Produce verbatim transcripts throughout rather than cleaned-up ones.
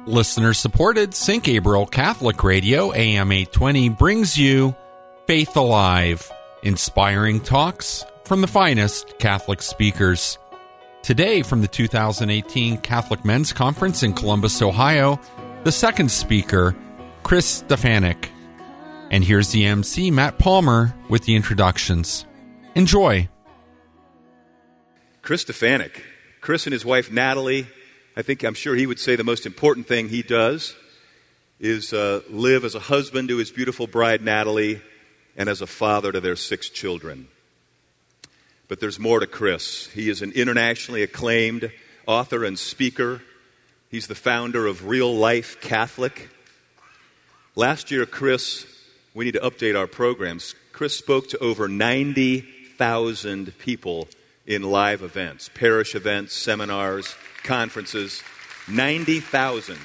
Listener-supported Saint Gabriel Catholic Radio, A M eight twenty, brings you Faith Alive, inspiring talks from the finest Catholic speakers. Today, from the two thousand eighteen Catholic Men's Conference in Columbus, Ohio, the second speaker, Chris Stefanick. And here's the M C, Matt Palmer, with the introductions. Enjoy. Chris Stefanick. Chris and his wife, Natalie, I think I'm sure he would say the most important thing he does is uh, live as a husband to his beautiful bride, Natalie, and as a father to their six children. But there's more to Chris. He is an internationally acclaimed author and speaker. He's the founder of Real Life Catholic. Last year, Chris, we need to update our programs. Chris spoke to over ninety thousand people in live events, parish events, seminars, conferences, ninety thousand.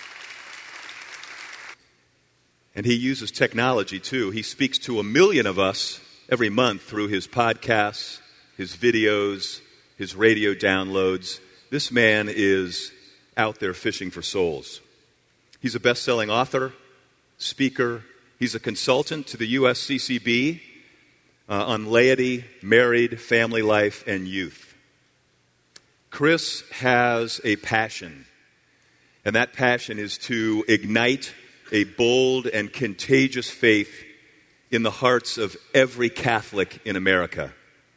And he uses technology too. He speaks to a million of us every month through his podcasts, his videos, his radio downloads. This man is out there fishing for souls. He's a best-selling author, speaker. He's a consultant to the U S C C B uh, on laity, married, family life, and youth. Chris has a passion, and that passion is to ignite a bold and contagious faith in the hearts of every Catholic in America.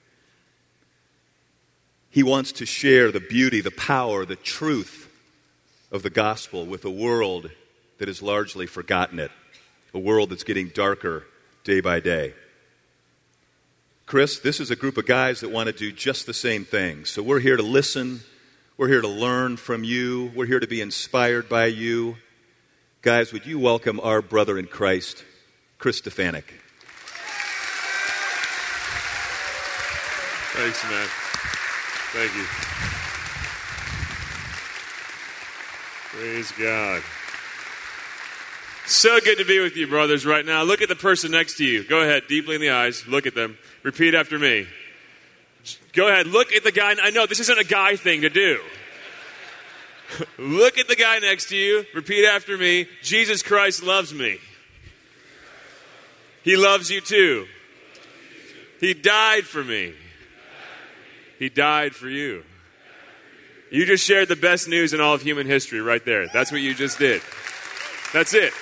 He wants to share the beauty, the power, the truth of the gospel with a world that has largely forgotten it, a world that's getting darker day by day. Chris, this is a group of guys that want to do just the same thing. So we're here to listen. We're here to learn from you. We're here to be inspired by you. Guys, would you welcome our brother in Christ, Chris Stefanick. Thanks, man. Thank you. Praise God. So good to be with you, brothers, right now. Look at the person next to you. Go ahead, deeply in the eyes. Look at them. Repeat after me. Go ahead. Look at the guy. I know this isn't a guy thing to do. Look at the guy next to you. Repeat after me. Jesus Christ loves me. He loves you too. He died for me. He died for you. You just shared the best news in all of human history right there. That's what you just did. That's it.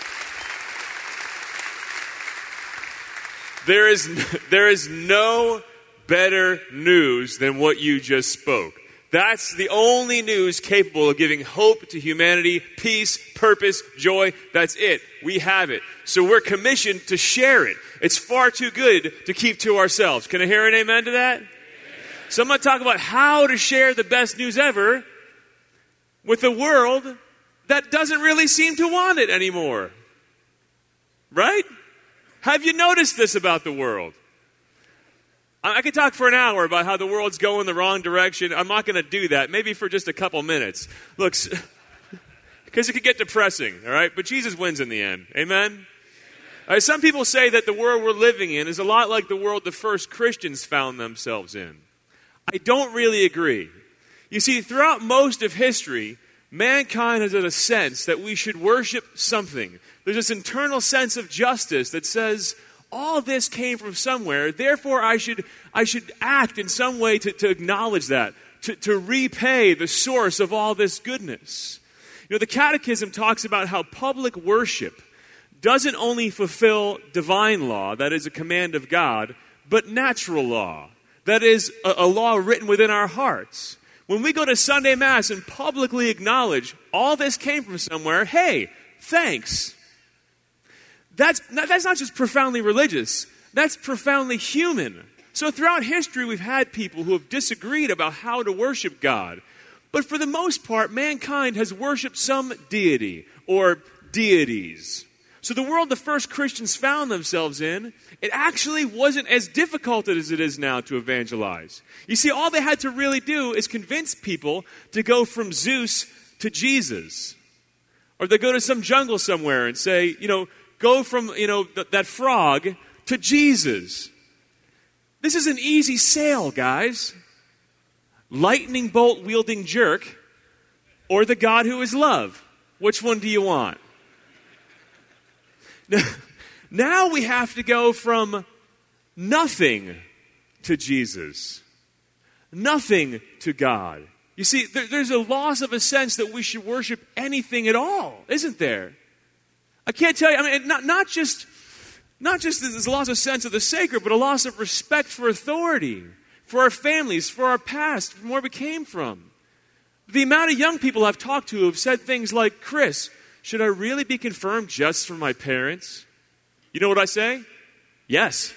There is, there is no better news than what you just spoke. That's the only news capable of giving hope to humanity, peace, purpose, joy. That's it. We have it. So we're commissioned to share it. It's far too good to keep to ourselves. Can I hear an amen to that? Amen. So I'm going to talk about how to share the best news ever with a world that doesn't really seem to want it anymore. Right? Have you noticed this about the world? I could talk for an hour about how the world's going the wrong direction. I'm not going to do that. Maybe for just a couple minutes. Look, because it could get depressing, all right? But Jesus wins in the end. Amen? All right, some people say that the world we're living in is a lot like the world the first Christians found themselves in. I don't really agree. You see, throughout most of history, mankind has had a sense that we should worship something. There's this internal sense of justice that says, all this came from somewhere, therefore I should I should act in some way to, to acknowledge that, to, to repay the source of all this goodness. You know, the Catechism talks about how public worship doesn't only fulfill divine law, that is a command of God, but natural law, that is a, a law written within our hearts. When we go to Sunday Mass and publicly acknowledge all this came from somewhere, hey, thanks. That's, that's not just profoundly religious. That's profoundly human. So throughout history, we've had people who have disagreed about how to worship God. But for the most part, mankind has worshiped some deity or deities. So the world the first Christians found themselves in, it actually wasn't as difficult as it is now to evangelize. You see, all they had to really do is convince people to go from Zeus to Jesus. Or they go to some jungle somewhere and say, you know, go from, you know, th- that frog to Jesus. This is an easy sale, guys. Lightning bolt wielding jerk or the God who is love. Which one do you want? Now we have to go from nothing to Jesus. Nothing to God. You see, there, there's a loss of a sense that we should worship anything at all, isn't there? I can't tell you, I mean, not, not just not just this loss of sense of the sacred, but a loss of respect for authority, for our families, for our past, from where we came from. The amount of young people I've talked to have said things like, Chris, should I really be confirmed just for my parents? You know what I say? Yes.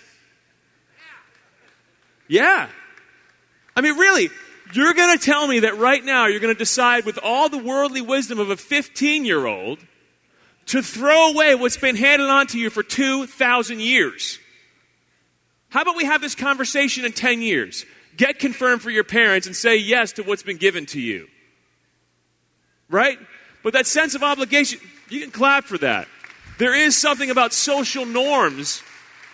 Yeah. I mean, really, you're going to tell me that right now you're going to decide with all the worldly wisdom of a fifteen-year-old to throw away what's been handed on to you for two thousand years. How about we have this conversation in ten years? Get confirmed for your parents and say yes to what's been given to you. Right? But that sense of obligation, you can clap for that. There is something about social norms.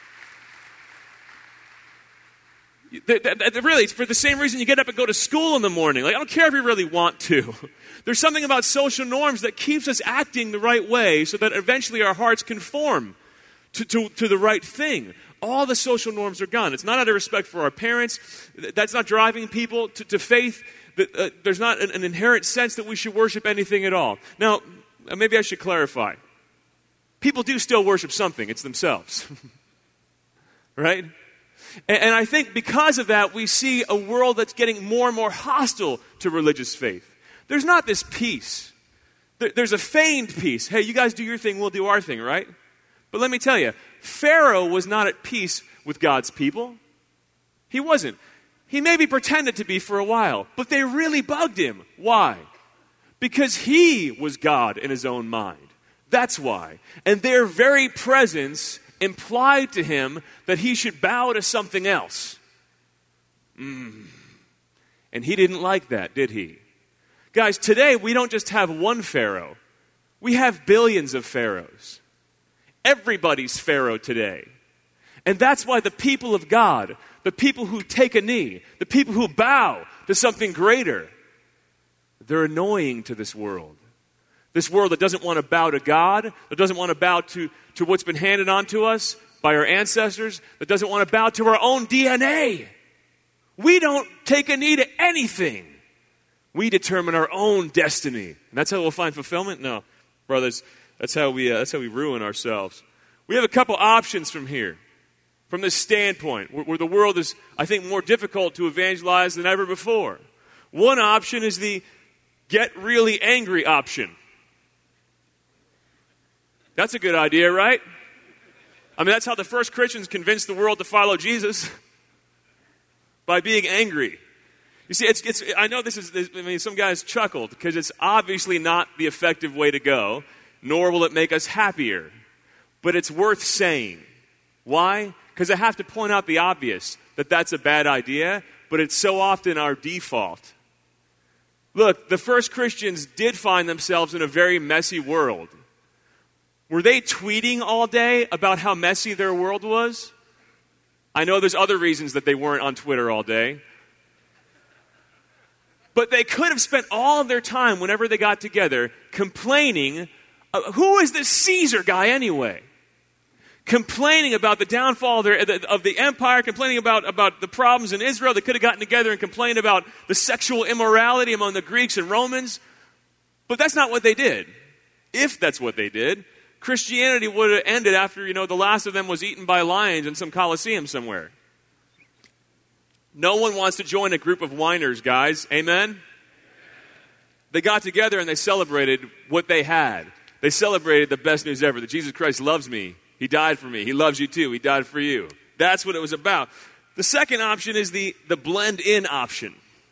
That, that, that really, it's for the same reason you get up and go to school in the morning. Like, I don't care if you really want to. There's something about social norms that keeps us acting the right way so that eventually our hearts conform to, to, to the right thing. All the social norms are gone. It's not out of respect for our parents. That's not driving people to, to faith. Uh, there's not an, an inherent sense that we should worship anything at all. Now, maybe I should clarify. People do still worship something. It's themselves. Right? And, and I think because of that, we see a world that's getting more and more hostile to religious faith. There's not this peace. There, there's a feigned peace. Hey, you guys do your thing, we'll do our thing, right? But let me tell you, Pharaoh was not at peace with God's people. He wasn't. He maybe pretended to be for a while, but they really bugged him. Why? Because he was God in his own mind. That's why. And their very presence implied to him that he should bow to something else. Mm. And he didn't like that, did he? Guys, today we don't just have one Pharaoh. We have billions of pharaohs. Everybody's Pharaoh today. And that's why the people of God, the people who take a knee, the people who bow to something greater, they're annoying to this world. This world that doesn't want to bow to God, that doesn't want to bow to, to what's been handed on to us by our ancestors, that doesn't want to bow to our own D N A. We don't take a knee to anything. We determine our own destiny. And that's how we'll find fulfillment? No, brothers, that's how we uh, that's how we ruin ourselves. We have a couple options from here, from this standpoint, where, where the world is, I think, more difficult to evangelize than ever before. One option is the get really angry option. That's a good idea, right? I mean, that's how the first Christians convinced the world to follow Jesus, by being angry. You see, it's, it's, I know this is, I mean, some guys chuckled because it's obviously not the effective way to go, nor will it make us happier. But it's worth saying. Why? Because I have to point out the obvious, that that's a bad idea, but it's so often our default. Look, the first Christians did find themselves in a very messy world. Were they tweeting all day about how messy their world was? I know there's other reasons that they weren't on Twitter all day. But they could have spent all of their time, whenever they got together, complaining. Uh, who is this Caesar guy anyway? Complaining about the downfall of, their, of the empire, complaining about, about the problems in Israel. They could have gotten together and complained about the sexual immorality among the Greeks and Romans. But that's not what they did. If that's what they did, Christianity would have ended after, you know, the last of them was eaten by lions in some coliseum somewhere. No one wants to join a group of whiners, guys. Amen? They got together and they celebrated what they had. They celebrated the best news ever, that Jesus Christ loves me. He died for me. He loves you too. He died for you. That's what it was about. The second option is the, the blend-in option.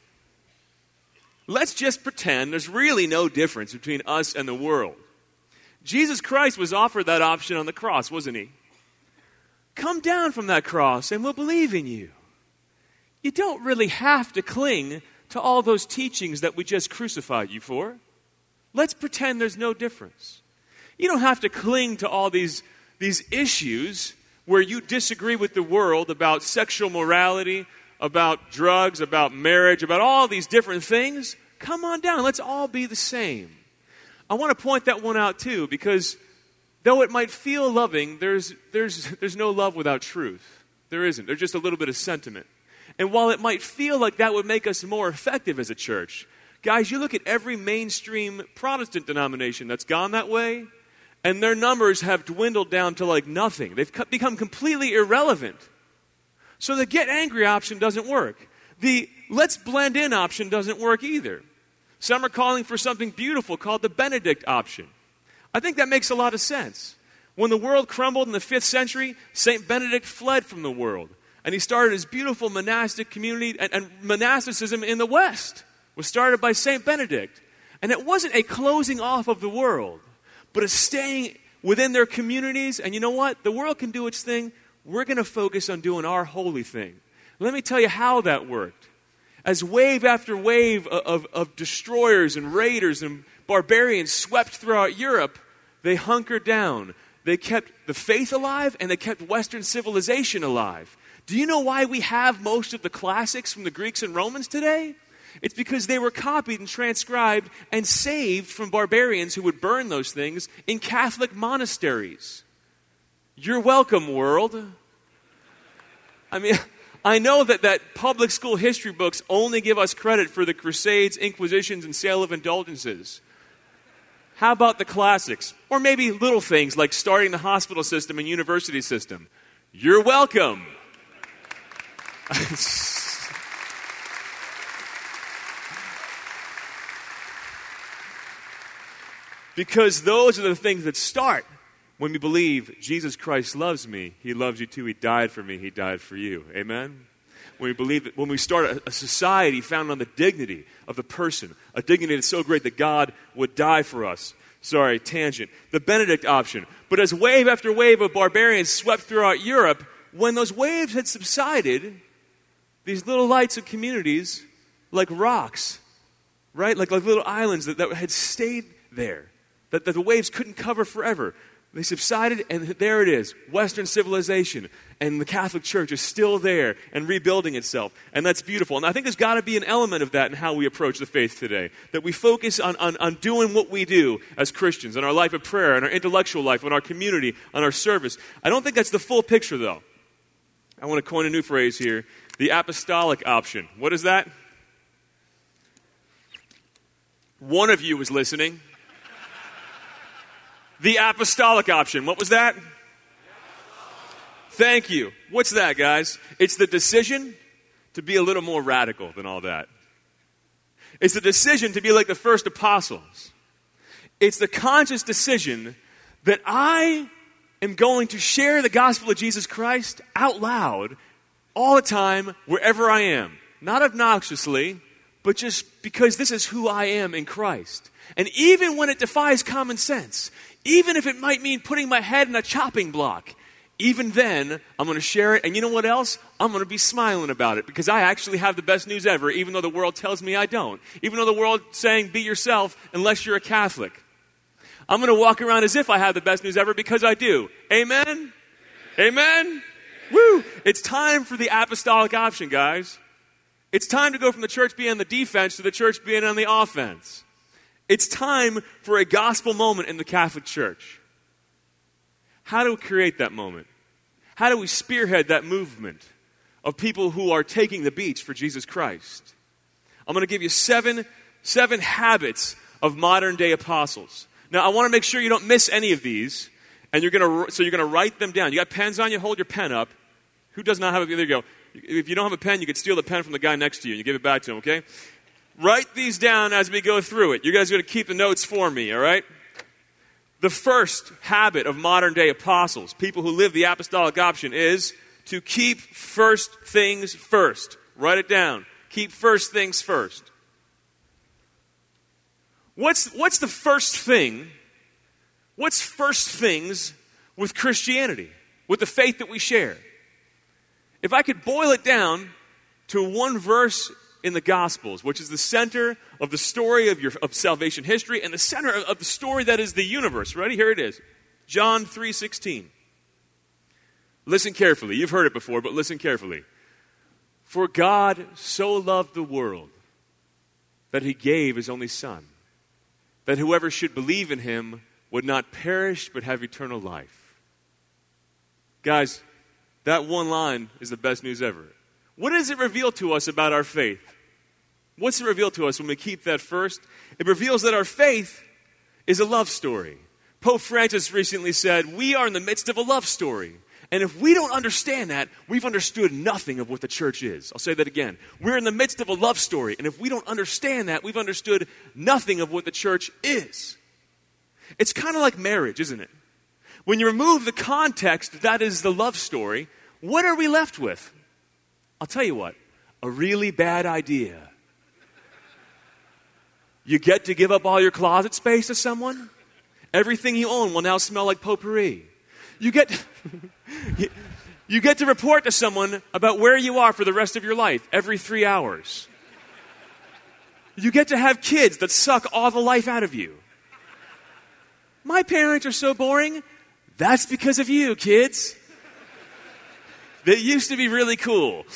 Let's just pretend there's really no difference between us and the world. Jesus Christ was offered that option on the cross, wasn't he? Come down from that cross and we'll believe in you. You don't really have to cling to all those teachings that we just crucified you for. Let's pretend there's no difference. You don't have to cling to all these, these issues where you disagree with the world about sexual morality, about drugs, about marriage, about all these different things. Come on down. Let's all be the same. I want to point that one out too, because though it might feel loving, there's, there's, there's no love without truth. There isn't. There's just a little bit of sentiment. And while it might feel like that would make us more effective as a church, guys, you look at every mainstream Protestant denomination that's gone that way, and their numbers have dwindled down to like nothing. They've become completely irrelevant. So the get angry option doesn't work. The let's blend in option doesn't work either. Some are calling for something beautiful called the Benedict option. I think that makes a lot of sense. When the world crumbled in the fifth century, Saint Benedict fled from the world. And he started his beautiful monastic community, and, and monasticism in the West was started by Saint Benedict. And it wasn't a closing off of the world, but a staying within their communities. And you know what? The world can do its thing. We're going to focus on doing our holy thing. Let me tell you how that worked. As wave after wave of, of, of destroyers and raiders and barbarians swept throughout Europe, they hunkered down. They kept the faith alive, and they kept Western civilization alive. Do you know why we have most of the classics from the Greeks and Romans today? It's because they were copied and transcribed and saved from barbarians who would burn those things in Catholic monasteries. You're welcome, world. I mean, I know that, that public school history books only give us credit for the Crusades, Inquisitions, and sale of indulgences. How about the classics? Or maybe little things like starting the hospital system and university system. You're welcome. Because those are the things that start when we believe Jesus Christ loves me. He loves you too. He died for me. He died for you. Amen? When we believe that, when we start a, a society founded on the dignity of the person, a dignity that's so great that God would die for us. Sorry, tangent. The Benedict option. But as wave after wave of barbarians swept throughout Europe, when those waves had subsided, these little lights of communities, like rocks, right? Like, like little islands that, that had stayed there, that, that the waves couldn't cover forever. They subsided, and there it is, Western civilization. And the Catholic Church is still there and rebuilding itself. And that's beautiful. And I think there's got to be an element of that in how we approach the faith today. That we focus on, on, on doing what we do as Christians, in our life of prayer, in our intellectual life, in our community, on our service. I don't think that's the full picture, though. I want to coin a new phrase here. The apostolic option. What is that? One of you was listening. The apostolic option. What was that? Thank you. What's that, guys? It's the decision to be a little more radical than all that. It's the decision to be like the first apostles. It's the conscious decision that I am going to share the gospel of Jesus Christ out loud all the time, wherever I am. Not obnoxiously, but just because this is who I am in Christ. And even when it defies common sense, even if it might mean putting my head in a chopping block, even then, I'm going to share it. And you know what else? I'm going to be smiling about it because I actually have the best news ever, even though the world tells me I don't. Even though the world saying, be yourself unless you're a Catholic. I'm going to walk around as if I have the best news ever because I do. Amen? Amen? Amen? Woo! It's time for the apostolic option, guys. It's time to go from the church being on the defense to the church being on the offense. It's time for a gospel moment in the Catholic Church. How do we create that moment? How do we spearhead that movement of people who are taking the beach for Jesus Christ? I'm going to give you seven, seven habits of modern day apostles. Now, I want to make sure you don't miss any of these, and you're going to so you're going to write them down. You got pens on you? Hold your pen up. Who does not have a pen? There you go. If you don't have a pen, you could steal the pen from the guy next to you and you give it back to him, okay? Write these down as we go through it. You guys are going to keep the notes for me, all right? The first habit of modern day apostles, people who live the apostolic option, is to keep first things first. Write it down. Keep first things first. What's, what's the first thing? What's first things with Christianity, with the faith that we share? If I could boil it down to one verse in the Gospels, which is the center of the story of your of salvation history and the center of, of the story that is the universe. Ready? Here it is. John three sixteen. Listen carefully. You've heard it before, but listen carefully. For God so loved the world that he gave his only Son, that whoever should believe in him would not perish but have eternal life. Guys, that one line is the best news ever. What does it reveal to us about our faith? What's it reveal to us when we keep that first? It reveals that our faith is a love story. Pope Francis recently said, we are in the midst of a love story. And if we don't understand that, we've understood nothing of what the church is. I'll say that again. We're in the midst of a love story. And if we don't understand that, we've understood nothing of what the church is. It's kind of like marriage, isn't it? When you remove the context that is the love story, what are we left with? I'll tell you what, a really bad idea. You get to give up all your closet space to someone? Everything you own will now smell like potpourri. You get, you, you get to report to someone about where you are for the rest of your life every three hours. You get to have kids that suck all the life out of you. My parents are so boring. That's because of you, kids. They used to be really cool.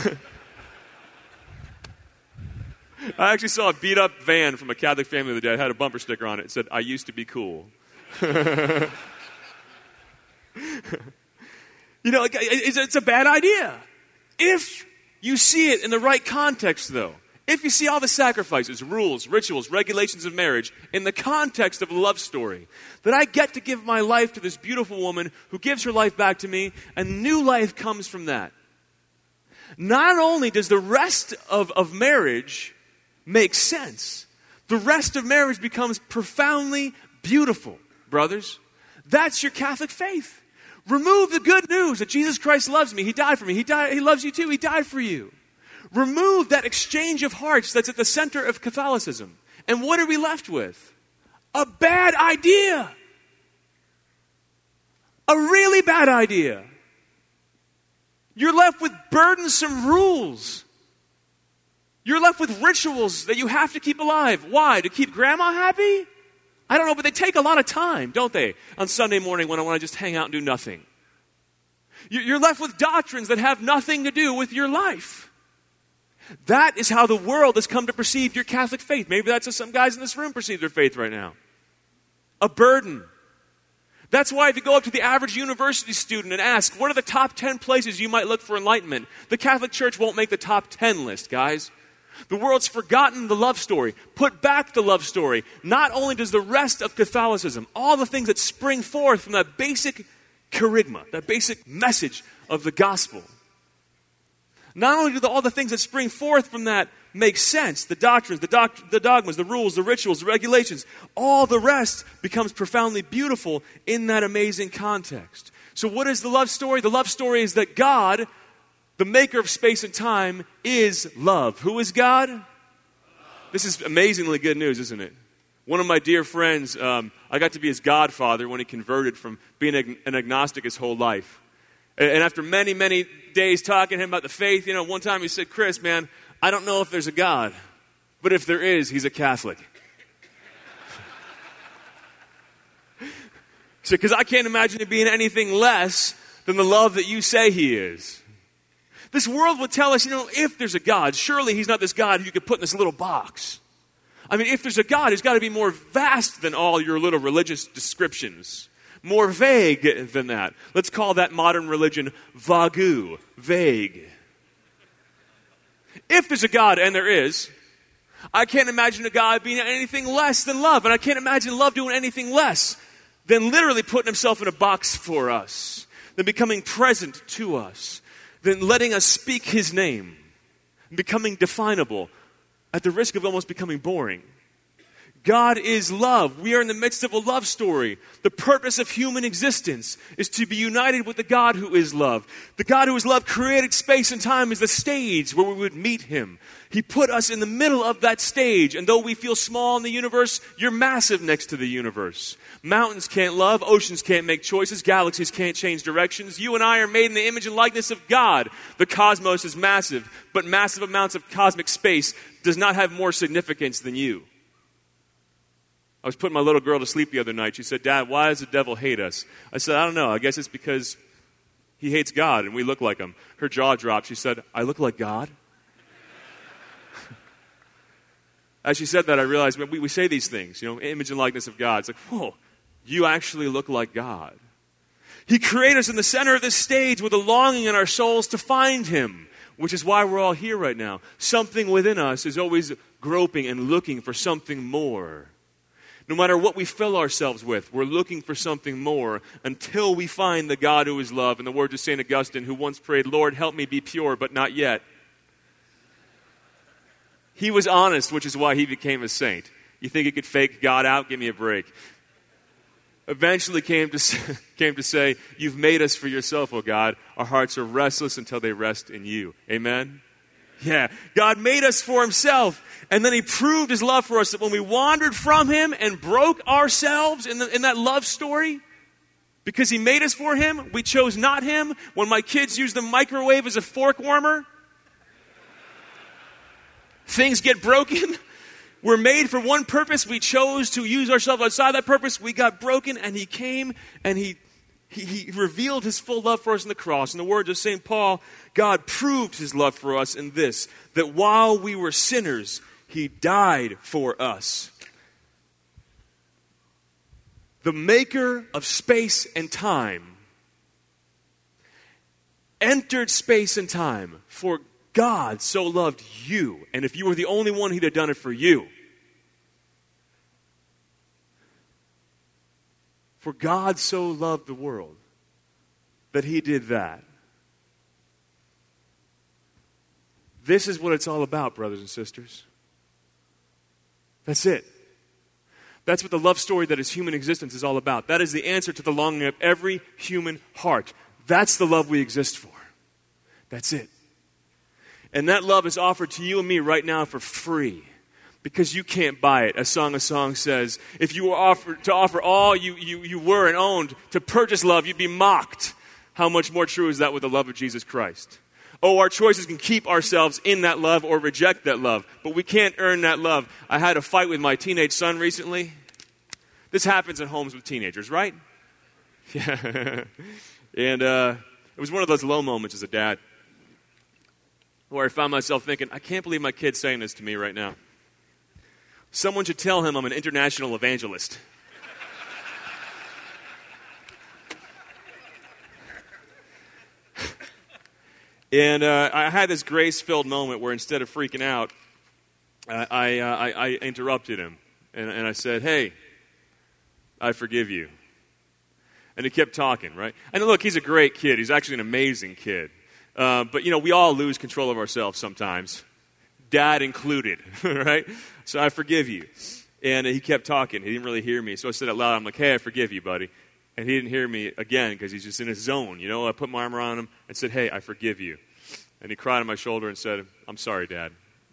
I actually saw a beat-up van from a Catholic family the other day. It had a bumper sticker on it. It said, I used to be cool. You know, it's a bad idea. If you see it in the right context, though, if you see all the sacrifices, rules, rituals, regulations of marriage in the context of a love story, that I get to give my life to this beautiful woman who gives her life back to me, and new life comes from that. Not only does the rest of, of marriage make sense, the rest of marriage becomes profoundly beautiful, brothers. That's your Catholic faith. Remove the good news that Jesus Christ loves me. He died for me. He died, he loves you too. He died for you. Remove that exchange of hearts that's at the center of Catholicism. And what are we left with? A bad idea. A really bad idea. You're left with burdensome rules. You're left with rituals that you have to keep alive. Why? To keep grandma happy? I don't know, but they take a lot of time, don't they? On Sunday morning when I want to just hang out and do nothing. You're left with doctrines that have nothing to do with your life. That is how the world has come to perceive your Catholic faith. Maybe that's how some guys in this room perceive their faith right now. A burden. That's why if you go up to the average university student and ask, what are the top ten places you might look for enlightenment? The Catholic Church won't make the top ten list, guys. The world's forgotten the love story. Put back the love story. Not only does the rest of Catholicism, all the things that spring forth from that basic kerygma, that basic message of the gospel, not only do the, all the things that spring forth from that make sense, the doctrines, the, doc, the dogmas, the rules, the rituals, the regulations, all the rest becomes profoundly beautiful in that amazing context. So what is the love story? The love story is that God, the maker of space and time, is love. Who is God? This is amazingly good news, isn't it? One of my dear friends, um, I got to be his godfather when he converted from being an agnostic his whole life. And after many, many days talking to him about the faith, you know, one time he said, Chris, man, I don't know if there's a God, but if there is, he's a Catholic. So, because I can't imagine it being anything less than the love that you say he is. This world would tell us, you know, if there's a God, surely he's not this God you could put in this little box. I mean, if there's a God, he's got to be more vast than all your little religious descriptions. More vague than that. Let's call that modern religion vagu, vague. If there's a God, and there is, I can't imagine a God being anything less than love. And I can't imagine love doing anything less than literally putting himself in a box for us, than becoming present to us, than letting us speak his name, becoming definable, at the risk of almost becoming boring. God is love. We are in the midst of a love story. The purpose of human existence is to be united with the God who is love. The God who is love created space and time as the stage where we would meet him. He put us in the middle of that stage, and though we feel small in the universe, you're massive next to the universe. Mountains can't love, oceans can't make choices, galaxies can't change directions. You and I are made in the image and likeness of God. The cosmos is massive, but massive amounts of cosmic space does not have more significance than you. I was putting my little girl to sleep the other night. She said, Dad, why does the devil hate us? I said, I don't know. I guess it's because he hates God and we look like him. Her jaw dropped. She said, I look like God? As she said that, I realized we, we say these things, you know, image and likeness of God. It's like, whoa, you actually look like God. He created us in the center of this stage with a longing in our souls to find him, which is why we're all here right now. Something within us is always groping and looking for something more. No matter what we fill ourselves with, we're looking for something more until we find the God who is love. In the words of Saint Augustine, who once prayed, Lord, help me be pure, but not yet. He was honest, which is why he became a saint. You think he could fake God out? Give me a break. Eventually came to, came to say, you've made us for yourself, O God. Our hearts are restless until they rest in you. Amen? Yeah. God made us for himself. And then he proved his love for us that when we wandered from him and broke ourselves in, the, in that love story, because he made us for him, we chose not him. When my kids use the microwave as a fork warmer, things get broken. We're made for one purpose. We chose to use ourselves outside that purpose. We got broken, and he came and he, he, he revealed his full love for us in the cross. In the words of Saint Paul, God proved his love for us in this, that while we were sinners, he died for us. The maker of space and time entered space and time for God so loved you. And if you were the only one, he'd have done it for you. For God so loved the world that he did that. This is what it's all about, brothers and sisters. That's it. That's what the love story that is human existence is all about. That is the answer to the longing of every human heart. That's the love we exist for. That's it. And that love is offered to you and me right now for free. Because you can't buy it. As Song of Songs says, if you were offered to offer all you, you, you were and owned to purchase love, you'd be mocked. How much more true is that with the love of Jesus Christ? Oh, our choices can keep ourselves in that love or reject that love. But we can't earn that love. I had a fight with my teenage son recently. This happens in homes with teenagers, right? Yeah. And uh, it was one of those low moments as a dad, where I found myself thinking, I can't believe my kid's saying this to me right now. Someone should tell him I'm an international evangelist. And uh, I had this grace-filled moment where instead of freaking out, uh, I, uh, I, I interrupted him. And, and I said, hey, I forgive you. And he kept talking, right? And look, he's a great kid. He's actually an amazing kid. Uh, but, you know, we all lose control of ourselves sometimes, dad included, right? So I forgive you. And he kept talking. He didn't really hear me. So I said out loud, I'm like, hey, I forgive you, buddy. And he didn't hear me again because he's just in his zone. You know, I put my arm around him and said, hey, I forgive you. And he cried on my shoulder and said, I'm sorry, Dad.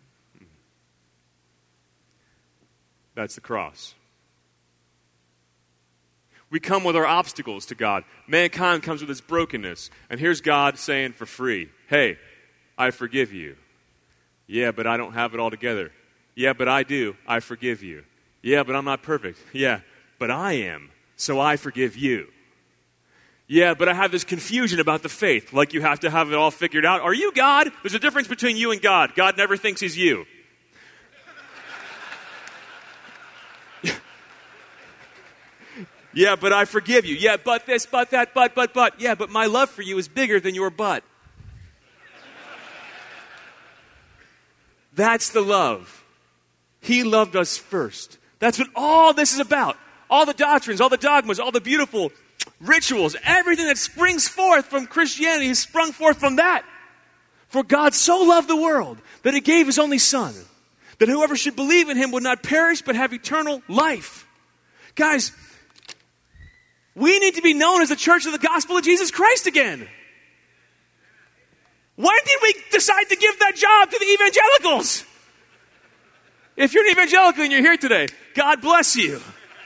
That's the cross. We come with our obstacles to God. Mankind comes with its brokenness. And here's God saying for free, hey, I forgive you. Yeah, but I don't have it all together. Yeah, but I do. I forgive you. Yeah, but I'm not perfect. Yeah, but I am. So I forgive you. Yeah, but I have this confusion about the faith. Like you have to have it all figured out. Are you God? There's a difference between you and God. God never thinks he's you. Yeah, but I forgive you. Yeah, but this, but that, but, but, but. Yeah, but my love for you is bigger than your but. That's the love. He loved us first. That's what all this is about. All the doctrines, all the dogmas, all the beautiful rituals, everything that springs forth from Christianity has sprung forth from that. For God so loved the world that he gave his only Son, that whoever should believe in him would not perish but have eternal life. Guys, we need to be known as the church of the gospel of Jesus Christ again. When did we decide to give that job to the evangelicals? If you're an evangelical and you're here today, God bless you.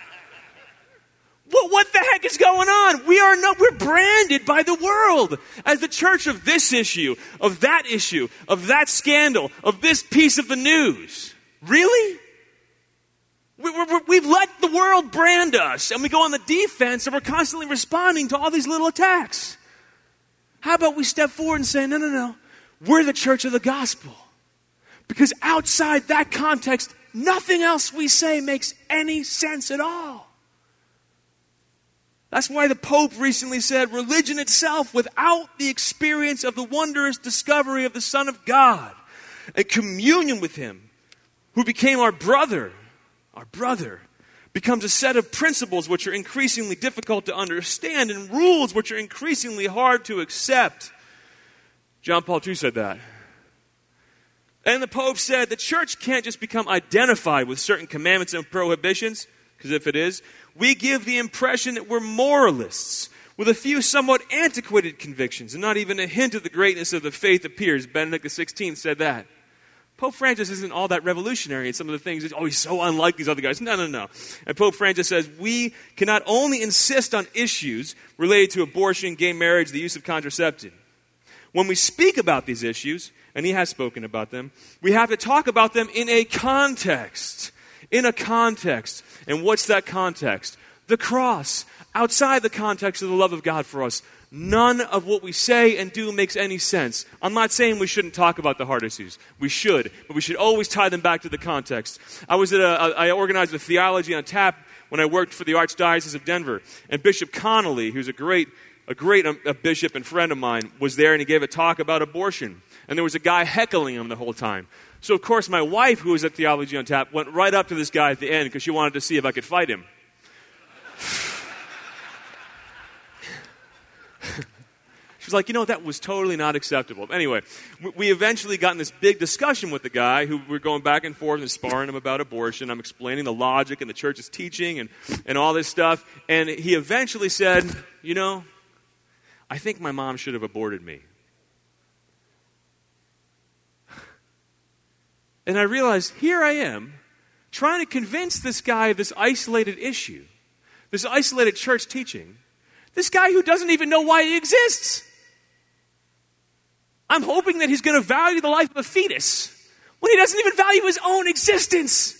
What, what the heck is going on? We are not, we're branded by the world as the church of this issue, of that issue, of that scandal, of this piece of the news. Really? We, we're, we've let the world brand us, and we go on the defense, and we're constantly responding to all these little attacks. How about we step forward and say, no, no, no, we're the church of the gospel. Because outside that context, nothing else we say makes any sense at all. That's why the Pope recently said, religion itself, without the experience of the wondrous discovery of the Son of God and communion with him, who became our brother, our brother, becomes a set of principles which are increasingly difficult to understand and rules which are increasingly hard to accept. John Paul the Second said that. And the Pope said the church can't just become identified with certain commandments and prohibitions, because if it is, we give the impression that we're moralists with a few somewhat antiquated convictions and not even a hint of the greatness of the faith appears. Benedict the sixteenth said that. Pope Francis isn't all that revolutionary in some of the things. Oh, he's so unlike these other guys. No, no, no. And Pope Francis says we can not only insist on issues related to abortion, gay marriage, the use of contraception. When we speak about these issues, and he has spoken about them, we have to talk about them in a context. In a context. And what's that context? The cross. Outside the context of the love of God for us, none of what we say and do makes any sense. I'm not saying we shouldn't talk about the hard issues. We should, but we should always tie them back to the context. I was at a, I organized a Theology on Tap when I worked for the Archdiocese of Denver, and Bishop Connolly, who's a great, a great um, a bishop and friend of mine, was there, and he gave a talk about abortion. And there was a guy heckling him the whole time. So, of course, my wife, who was at Theology on Tap, went right up to this guy at the end because she wanted to see if I could fight him. She was like, you know, that was totally not acceptable. Anyway, we eventually got in this big discussion with the guy who we're going back and forth and sparring him about abortion. I'm explaining the logic and the church's teaching and, and all this stuff. And he eventually said, you know, I think my mom should have aborted me. And I realized, here I am, trying to convince this guy of this isolated issue, this isolated church teaching, this guy who doesn't even know why he exists. I'm hoping that he's going to value the life of a fetus when he doesn't even value his own existence.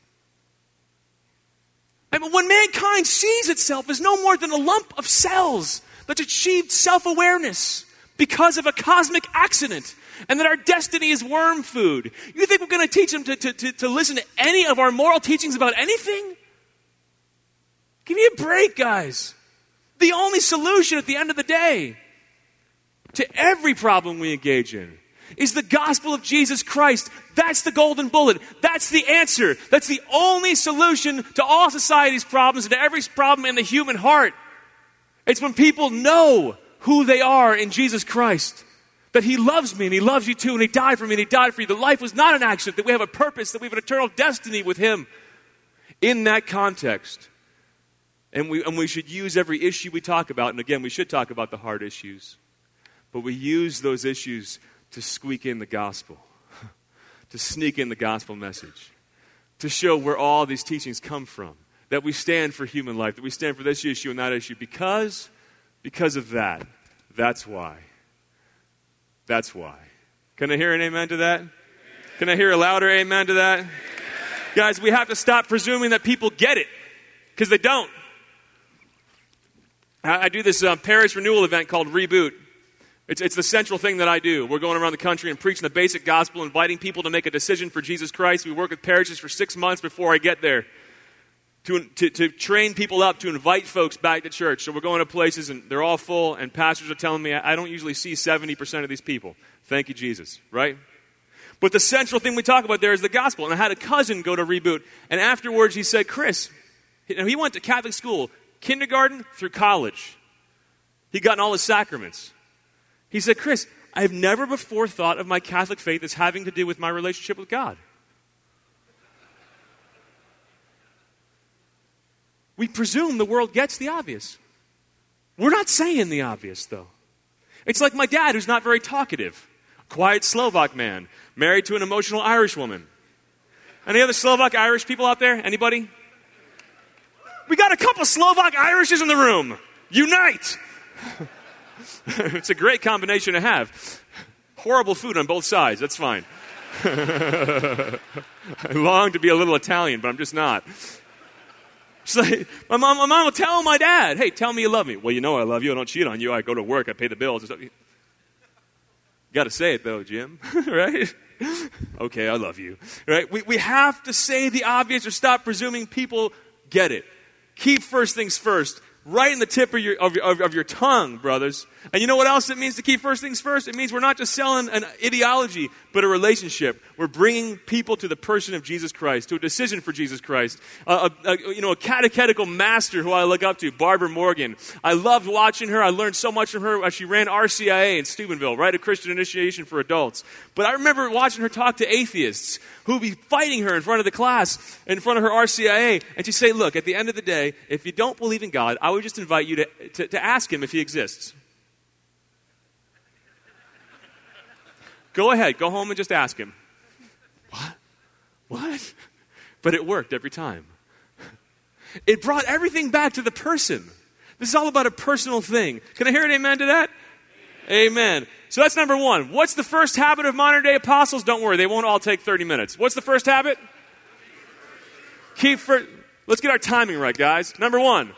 I mean, when mankind sees itself as no more than a lump of cells that's achieved self-awareness because of a cosmic accident, and that our destiny is worm food. You think we're going to teach them to, to, to, to listen to any of our moral teachings about anything? Give me a break, guys. The only solution at the end of the day to every problem we engage in is the gospel of Jesus Christ. That's the golden bullet. That's the answer. That's the only solution to all society's problems and to every problem in the human heart. It's when people know who they are in Jesus Christ. That he loves me and he loves you too and he died for me and he died for you. That life was not an accident. That we have a purpose. That we have an eternal destiny with him. In that context. And we, and we should use every issue we talk about. And again, we should talk about the hard issues. But we use those issues to squeak in the gospel. To sneak in the gospel message. To show where all these teachings come from. That we stand for human life. That we stand for this issue and that issue. Because, because of that. That's why. That's why. Can I hear an amen to that? Amen. Can I hear a louder amen to that? Amen. Guys, we have to stop presuming that people get it. Because they don't. I, I do this um, parish renewal event called Reboot. It's, it's the central thing that I do. We're going around the country and preaching the basic gospel, inviting people to make a decision for Jesus Christ. We work with parishes for six months before I get there. To, to, to train people up, to invite folks back to church. So we're going to places and they're all full and pastors are telling me I don't usually see seventy percent of these people. Thank you, Jesus, right? But the central thing we talk about there is the gospel. And I had a cousin go to Reboot and afterwards he said, Chris, he went to Catholic school, kindergarten through college. He'd gotten all his sacraments. He said, Chris, I've never before thought of my Catholic faith as having to do with my relationship with God. We presume the world gets the obvious. We're not saying the obvious, though. It's like my dad, who's not very talkative. Quiet Slovak man, married to an emotional Irish woman. Any other Slovak Irish people out there? Anybody? We got a couple Slovak Irishes in the room. Unite! It's a great combination to have. Horrible food on both sides. That's fine. I long to be a little Italian, but I'm just not. She's like, my mom, my mom will tell my dad, hey, tell me you love me. Well, you know I love you. I don't cheat on you. I go to work. I pay the bills. You got to say it, though, Jim. Right? Okay, I love you. Right? We, we have to say the obvious or stop presuming people get it. Keep first things first. Right in the tip of your, of, your, of, of your tongue, brothers. And you know what else it means to keep first things first? It means we're not just selling an ideology, but a relationship. We're bringing people to the person of Jesus Christ, to a decision for Jesus Christ. Uh, a, a, you know, a catechetical master who I look up to, Barbara Morgan. I loved watching her. I learned so much from her as she ran R C I A in Steubenville, right? A Christian initiation for adults. But I remember watching her talk to atheists who would be fighting her in front of the class, in front of her R C I A. And she'd say, look, at the end of the day, if you don't believe in God, I would just invite you to, to, to ask him if he exists. Go ahead. Go home and just ask him. What? What? But it worked every time. It brought everything back to the person. This is all about a personal thing. Can I hear an amen to that? Amen. So that's number one. What's the first habit of modern day apostles? Don't worry, they won't all take thirty minutes. What's the first habit? Keep first. Let's get our timing right, guys. Number one.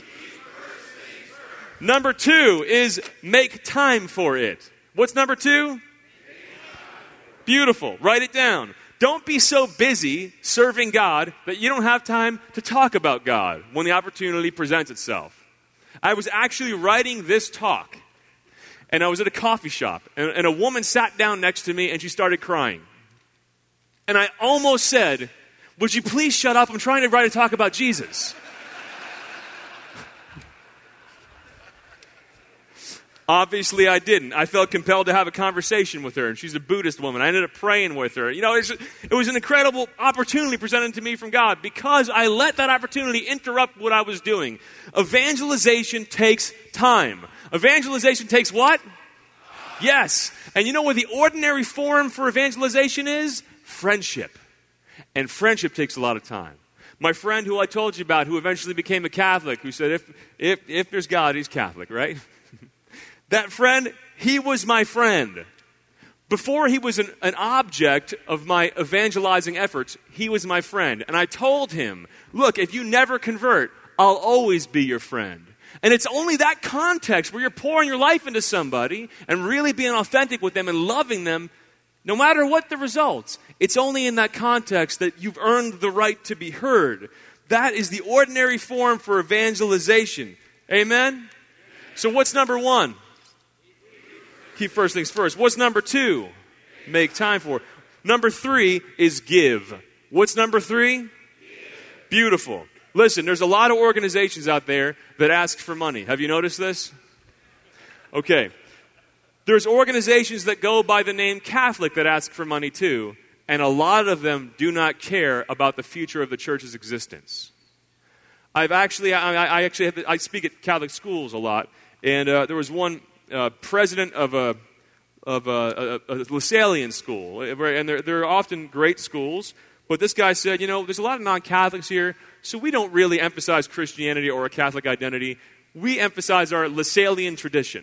Number two is make time for it. What's number two? Beautiful. Write it down. Don't be so busy serving God that you don't have time to talk about God when the opportunity presents itself. I was actually writing this talk, and I was at a coffee shop, and, and a woman sat down next to me, and she started crying. And I almost said, would you please shut up? I'm trying to write a talk about Jesus. Obviously, I didn't. I felt compelled to have a conversation with her, and she's a Buddhist woman. I ended up praying with her. You know, it was, it was an incredible opportunity presented to me from God because I let that opportunity interrupt what I was doing. Evangelization takes time. Evangelization takes what? Yes. And you know what the ordinary form for evangelization is? Friendship. And friendship takes a lot of time. My friend who I told you about, who eventually became a Catholic, who said, if if if there's God, he's Catholic, right? That friend, he was my friend. Before he was an, an object of my evangelizing efforts, he was my friend. And I told him, look, if you never convert, I'll always be your friend. And it's only that context where you're pouring your life into somebody and really being authentic with them and loving them, no matter what the results. It's only in that context that you've earned the right to be heard. That is the ordinary form for evangelization. Amen? So what's number one? Keep first things first. What's number two? Make time for. Number three is give. What's number three? Give. Beautiful. Listen, there's a lot of organizations out there that ask for money. Have you noticed this? Okay. There's organizations that go by the name Catholic that ask for money too, and a lot of them do not care about the future of the church's existence. I've actually, I, I actually, have to, I speak at Catholic schools a lot, and uh, there was one uh, president of a of a, a, a Lasallian school, and they're they're often great schools. But this guy said, you know, there's a lot of non-Catholics here, so we don't really emphasize Christianity or a Catholic identity. We emphasize our Lasallian tradition.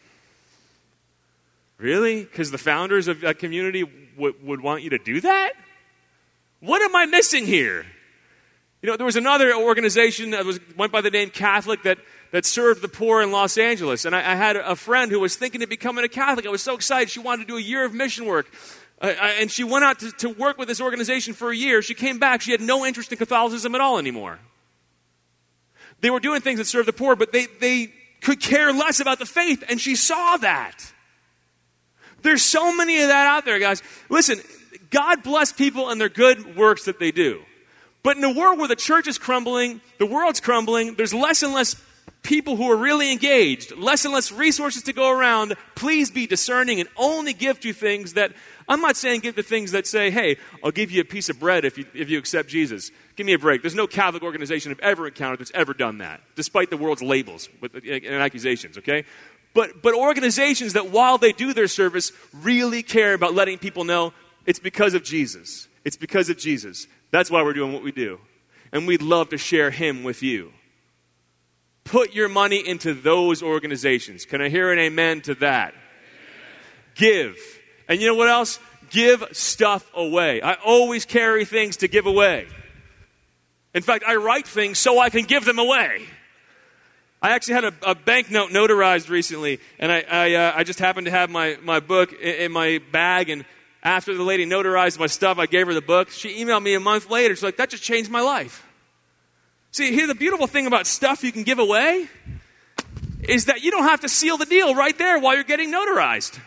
Really? Because the founders of that community w- would want you to do that? What am I missing here? You know, there was another organization that was went by the name Catholic that, that served the poor in Los Angeles. And I, I had a friend who was thinking of becoming a Catholic. I was so excited. She wanted to do a year of mission work. Uh, and she went out to, to work with this organization for a year. She came back. She had no interest in Catholicism at all anymore. They were doing things that served the poor, but they, they could care less about the faith. And she saw that. There's so many of that out there, guys. Listen, God bless people and their good works that they do. But in a world where the church is crumbling, the world's crumbling, there's less and less people who are really engaged, less and less resources to go around. Please be discerning and only give to things that, I'm not saying give to things that say, hey, I'll give you a piece of bread if you, if you accept Jesus. Give me a break. There's no Catholic organization I've ever encountered that's ever done that, despite the world's labels and accusations, okay? But but organizations that while they do their service really care about letting people know it's because of Jesus. It's because of Jesus. That's why we're doing what we do. And we'd love to share him with you. Put your money into those organizations. Can I hear an amen to that? Amen. Give. And you know what else? Give stuff away. I always carry things to give away. In fact, I write things so I can give them away. I actually had a, a banknote notarized recently, and I I, uh, I just happened to have my, my book in, in my bag, and after the lady notarized my stuff, I gave her the book. She emailed me a month later. She's like, that just changed my life. See, here's the beautiful thing about stuff you can give away is that you don't have to seal the deal right there while you're getting notarized.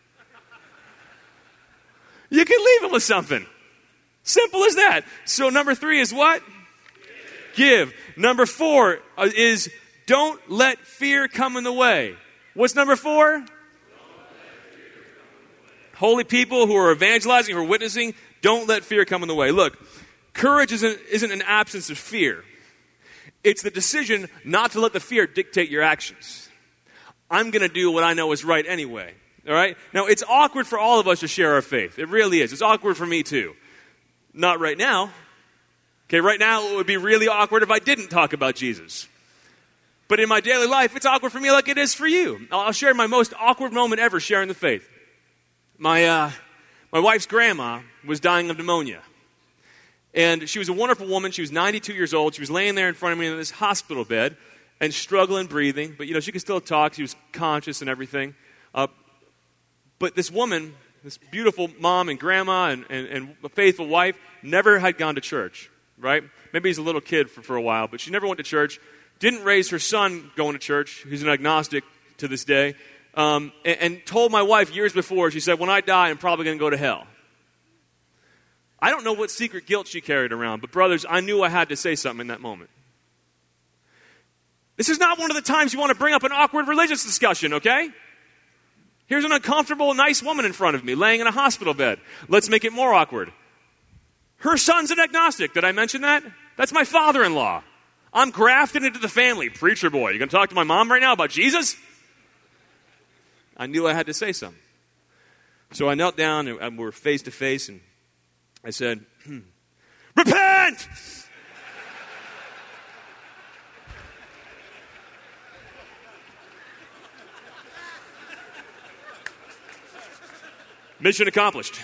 You can leave it with something. Simple as that. So number three is what? Give. Give. Number four uh, is don't let fear come in the way. What's number four? Holy people who are evangelizing, who are witnessing, don't let fear come in the way. Look, courage isn't, isn't an absence of fear. It's the decision not to let the fear dictate your actions. I'm going to do what I know is right anyway. All right? Now, it's awkward for all of us to share our faith. It really is. It's awkward for me too. Not right now. Okay, right now it would be really awkward if I didn't talk about Jesus. But in my daily life, it's awkward for me like it is for you. I'll share my most awkward moment ever sharing the faith. My, uh, my wife's grandma was dying of pneumonia. And she was a wonderful woman. She was ninety-two years old. She was laying there in front of me in this hospital bed and struggling breathing. But, you know, she could still talk. She was conscious and everything. Uh, but this woman, this beautiful mom and grandma and, and, and a faithful wife, never had gone to church, right? Maybe he's a little kid for, for a while, but she never went to church. Didn't raise her son going to church. He's an agnostic to this day. Um, and, and told my wife years before, she said, when I die, I'm probably going to go to hell. I don't know what secret guilt she carried around, but brothers, I knew I had to say something in that moment. This is not one of the times you want to bring up an awkward religious discussion, okay? Here's an uncomfortable, nice woman in front of me, laying in a hospital bed. Let's make it more awkward. Her son's an agnostic. Did I mention that? That's my father-in-law. I'm grafted into the family. Preacher boy, you going to talk to my mom right now about Jesus? I knew I had to say something. So I knelt down, and we're face to face, and I said, hmm, repent! Mission accomplished.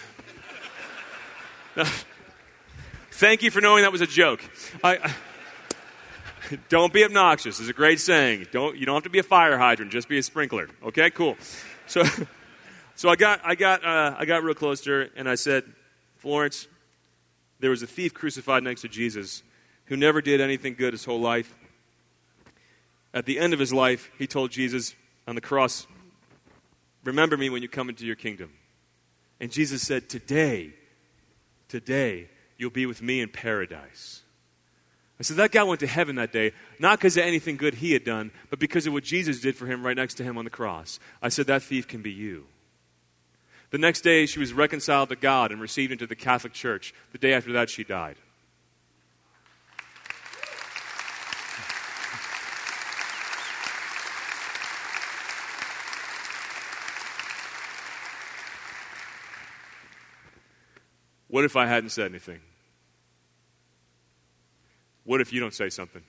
Thank you for knowing that was a joke. I, I, don't be obnoxious. It's a great saying. Don't you don't have to be a fire hydrant. Just be a sprinkler. Okay, cool. So, so I got I got uh, I got real close to her, and I said, Florence, there was a thief crucified next to Jesus who never did anything good his whole life. At the end of his life, he told Jesus on the cross, remember me when you come into your kingdom. And Jesus said, today, today, you'll be with me in paradise. I said, that guy went to heaven that day, not because of anything good he had done, but because of what Jesus did for him right next to him on the cross. I said, that thief can be you. The next day, she was reconciled to God and received into the Catholic Church. The day after that, she died. What if I hadn't said anything? What if you don't say something?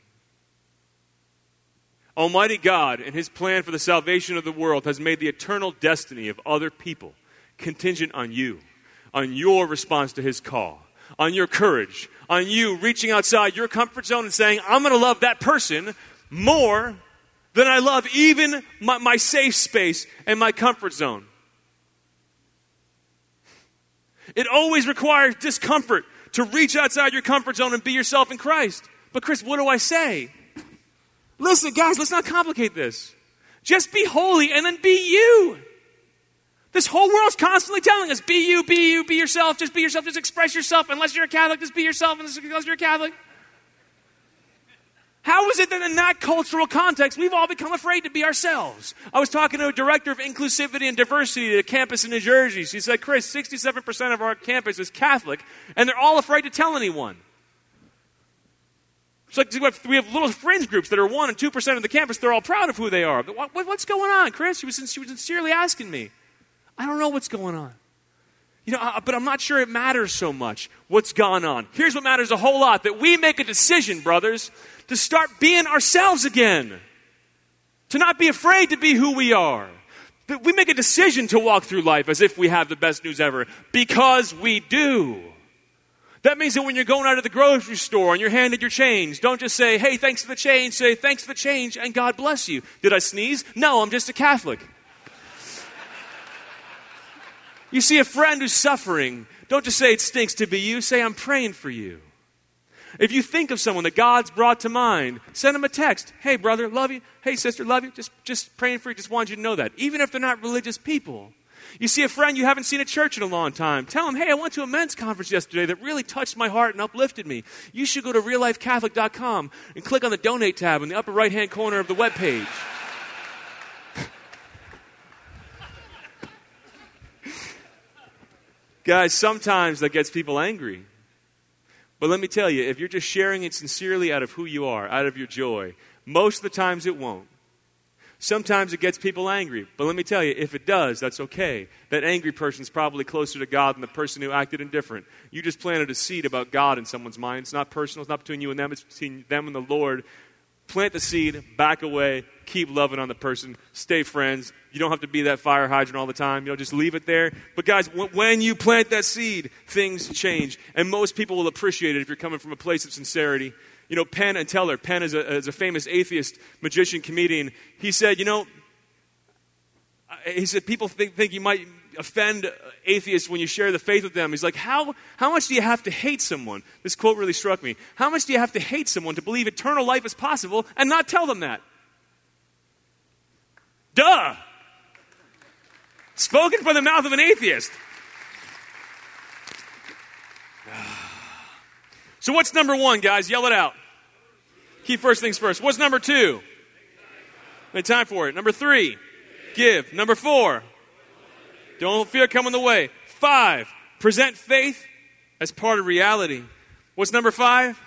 Almighty God, in his plan for the salvation of the world, has made the eternal destiny of other people contingent on you, on your response to his call, on your courage, on you reaching outside your comfort zone and saying, I'm going to love that person more than I love even my, my safe space and my comfort zone. It always requires discomfort to reach outside your comfort zone and be yourself in Christ. But Chris, what do I say? Listen, guys, let's not complicate this. Just be holy and then be you. This whole world's constantly telling us, be you, be you, be yourself, just be yourself, just express yourself. Unless you're a Catholic, just be yourself unless you're a Catholic. How is it that in that cultural context, we've all become afraid to be ourselves? I was talking to a director of inclusivity and diversity at a campus in New Jersey. She said, Chris, sixty-seven percent of our campus is Catholic, and they're all afraid to tell anyone. It's like we have little fringe groups that are one and two percent of the campus. They're all proud of who they are. But what, what's going on, Chris? She was, she was sincerely asking me. I don't know what's going on. You know, uh, but I'm not sure it matters so much what's gone on. Here's what matters a whole lot, that we make a decision, brothers, to start being ourselves again. To not be afraid to be who we are. That we make a decision to walk through life as if we have the best news ever, because we do. That means that when you're going out of the grocery store and you're handed your change, don't just say, hey, thanks for the change. Say, thanks for the change and God bless you. Did I sneeze? No, I'm just a Catholic. You see a friend who's suffering, don't just say it stinks to be you, say I'm praying for you. If you think of someone that God's brought to mind, send them a text. Hey, brother, love you. Hey, sister, love you. Just, just praying for you. Just wanted you to know that. Even if they're not religious people. You see a friend you haven't seen at church in a long time. Tell them, hey, I went to a men's conference yesterday that really touched my heart and uplifted me. You should go to real life catholic dot com and click on the donate tab in the upper right-hand corner of the webpage. Guys, sometimes that gets people angry. But let me tell you, if you're just sharing it sincerely out of who you are, out of your joy, most of the times it won't. Sometimes it gets people angry. But let me tell you, if it does, that's okay. That angry person's probably closer to God than the person who acted indifferent. You just planted a seed about God in someone's mind. It's not personal. It's not between you and them. It's between them and the Lord. Plant the seed, back away, keep loving on the person, stay friends. You don't have to be that fire hydrant all the time. You know, just leave it there. But guys, w- when you plant that seed, things change. And most people will appreciate it if you're coming from a place of sincerity. You know, Penn and Teller, Penn is a, is a famous atheist, magician, comedian. He said, you know, he said, people think, think you might offend atheists when you share the faith with them. He's like, how, how much do you have to hate someone? This quote really struck me. How much do you have to hate someone to believe eternal life is possible and not tell them that? Duh! Spoken from the mouth of an atheist. So what's number one, guys? Yell it out. Keep first things first. What's number two? Make time for it. Number three, give. Number four, don't fear coming the way. Five, present faith as part of reality. What's number five?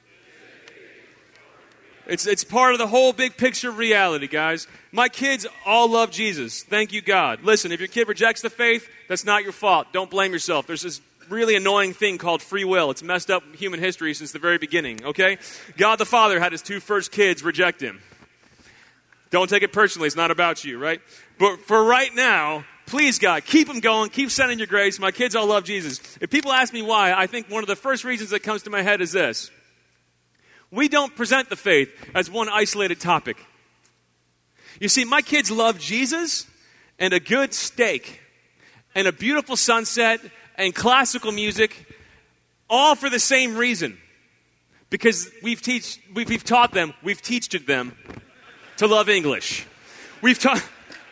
It's, it's part of the whole big picture of reality, guys. My kids all love Jesus. Thank you, God. Listen, if your kid rejects the faith, that's not your fault. Don't blame yourself. There's this really annoying thing called free will. It's messed up human history since the very beginning, okay? God the Father had his two first kids reject him. Don't take it personally. It's not about you, right? But for right now, please, God, keep them going. Keep sending your grace. My kids all love Jesus. If people ask me why, I think one of the first reasons that comes to my head is this. We don't present the faith as one isolated topic. You see, my kids love Jesus and a good steak and a beautiful sunset and classical music, all for the same reason. Because we've, teach, we've, we've taught them, we've teached them to love English. We've taught...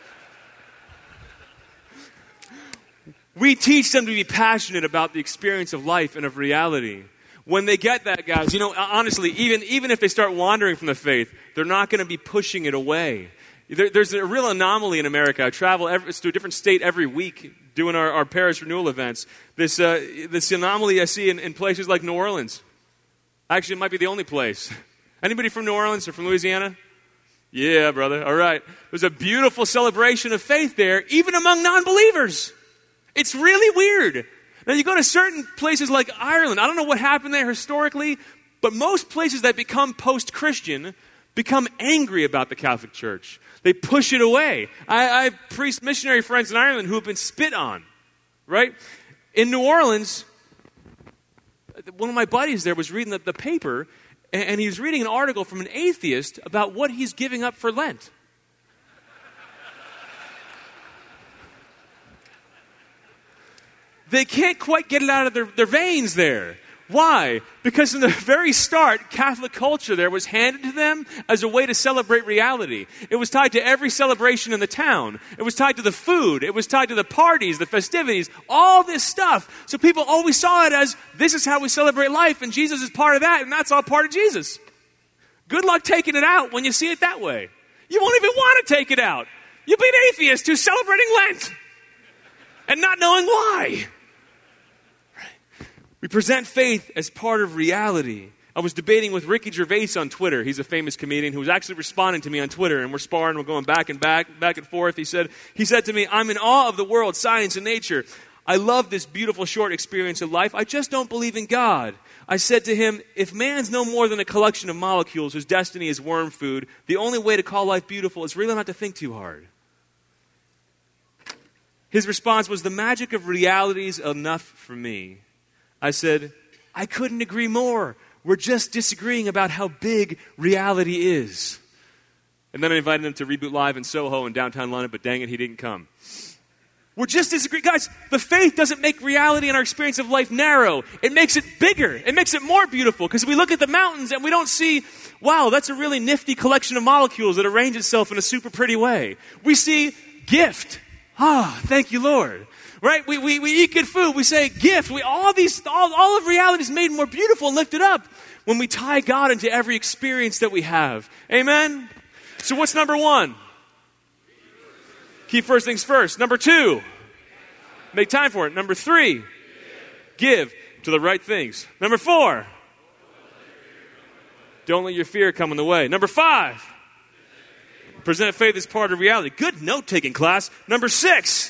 We teach them to be passionate about the experience of life and of reality. When they get that, guys, you know, honestly, even, even if they start wandering from the faith, they're not going to be pushing it away. There, there's a real anomaly in America. I travel every, to a different state every week doing our, our parish renewal events. This, uh, this anomaly I see in, in places like New Orleans. Actually, it might be the only place. Anybody from New Orleans or from Louisiana? Yeah, brother. All right. There's a beautiful celebration of faith there, even among non-believers. It's really weird. Now, you go to certain places like Ireland. I don't know what happened there historically, but most places that become post-Christian become angry about the Catholic Church. They push it away. I, I have priest missionary friends in Ireland who have been spit on, right? In New Orleans, one of my buddies there was reading the, the paper, and, and he was reading an article from an atheist about what he's giving up for Lent. They can't quite get it out of their, their veins there. Why? Because from the very start, Catholic culture there was handed to them as a way to celebrate reality. It was tied to every celebration in the town. It was tied to the food. It was tied to the parties, the festivities, all this stuff. So people always saw it as, this is how we celebrate life, and Jesus is part of that, and that's all part of Jesus. Good luck taking it out when you see it that way. You won't even want to take it out. You'll be an atheist who's celebrating Lent and not knowing why. We present faith as part of reality. I was debating with Ricky Gervais on Twitter. He's a famous comedian who was actually responding to me on Twitter, and we're sparring, we're going back and back, back and forth. He said, he said to me, I'm in awe of the world, science, and nature. I love this beautiful short experience of life. I just don't believe in God. I said to him, if man's no more than a collection of molecules whose destiny is worm food, the only way to call life beautiful is really not to think too hard. His response was, the magic of reality is enough for me. I said, I couldn't agree more. We're just disagreeing about how big reality is. And then I invited him to Reboot Live in Soho in downtown London, but dang it, he didn't come. We're just disagreeing. Guys, the faith doesn't make reality and our experience of life narrow. It makes it bigger. It makes it more beautiful. Because we look at the mountains and we don't see, wow, that's a really nifty collection of molecules that arrange itself in a super pretty way. We see gift. Ah, oh, thank you, Lord. Right? We, we, we eat good food. We say gift. We, all these, all, all of reality is made more beautiful and lifted up when we tie God into every experience that we have. Amen? So what's number one? Keep first things first. Number two, make time for it. Number three, give to the right things. Number four, don't let your fear come in the way. Number five, present faith as part of reality. Good note-taking, class. Number six,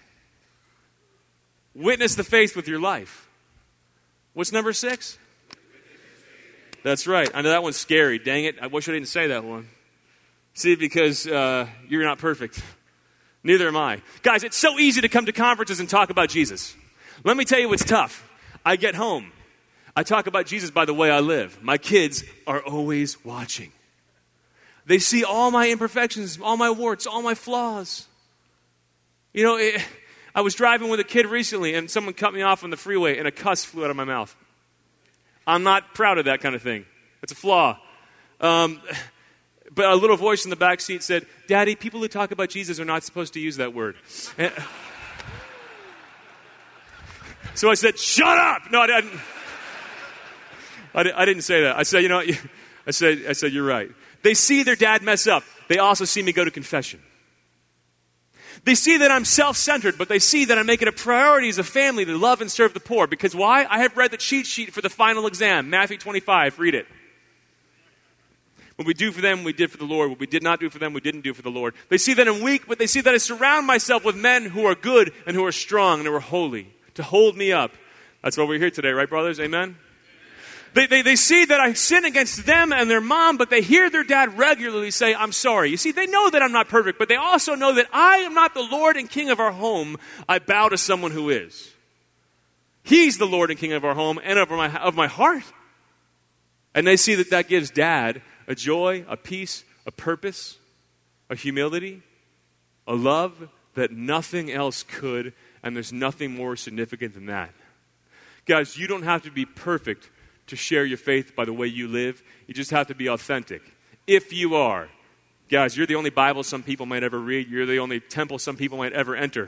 witness the faith with your life. What's number six? That's right. I know that one's scary. Dang it. I wish I didn't say that one. See, because uh, you're not perfect. Neither am I. Guys, it's so easy to come to conferences and talk about Jesus. Let me tell you what's tough. I get home. I talk about Jesus by the way I live. My kids are always watching. They see all my imperfections, all my warts, all my flaws. You know, it, I was driving with a kid recently and someone cut me off on the freeway and a cuss flew out of my mouth. I'm not proud of that kind of thing. It's a flaw. Um... But a little voice in the back seat said, Daddy, people who talk about Jesus are not supposed to use that word. And so I said, shut up! No, I didn't. I didn't say that. I said, you know, I said, I said, you're right. They see their dad mess up. They also see me go to confession. They see that I'm self-centered, but they see that I make it a priority as a family to love and serve the poor. Because why? I have read the cheat sheet for the final exam, Matthew twenty-five. Read it. What we do for them, we did for the Lord. What we did not do for them, we didn't do for the Lord. They see that I'm weak, but they see that I surround myself with men who are good and who are strong and who are holy to hold me up. That's why we're here today, right, brothers? Amen? They, they, they see that I sin against them and their mom, but they hear their dad regularly say, I'm sorry. You see, they know that I'm not perfect, but they also know that I am not the Lord and King of our home. I bow to someone who is. He's the Lord and King of our home and of my, of my heart. And they see that that gives dad a joy, a peace, a purpose, a humility, a love that nothing else could, and there's nothing more significant than that. Guys, you don't have to be perfect to share your faith by the way you live. You just have to be authentic. If you are, guys, you're the only Bible some people might ever read. You're the only temple some people might ever enter.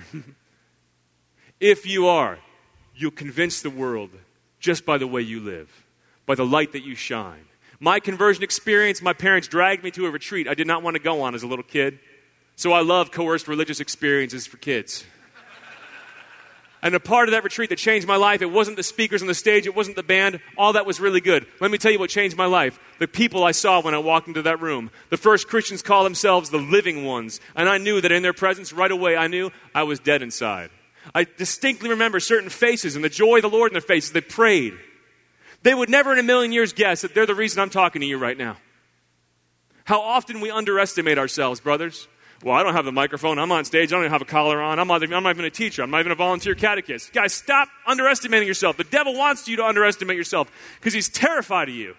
If you are, you'll convince the world just by the way you live, by the light that you shine. My conversion experience, my parents dragged me to a retreat I did not want to go on as a little kid. So I love coerced religious experiences for kids. And a part of that retreat that changed my life, it wasn't the speakers on the stage, it wasn't the band. All that was really good. Let me tell you what changed my life. The people I saw when I walked into that room. The first Christians call themselves the living ones. And I knew that in their presence, right away, I knew I was dead inside. I distinctly remember certain faces and the joy of the Lord in their faces. They prayed. They would never in a million years guess that they're the reason I'm talking to you right now. How often we underestimate ourselves, brothers. Well, I don't have the microphone. I'm on stage. I don't even have a collar on. I'm not, even, I'm not even a teacher. I'm not even a volunteer catechist. Guys, stop underestimating yourself. The devil wants you to underestimate yourself because he's terrified of you.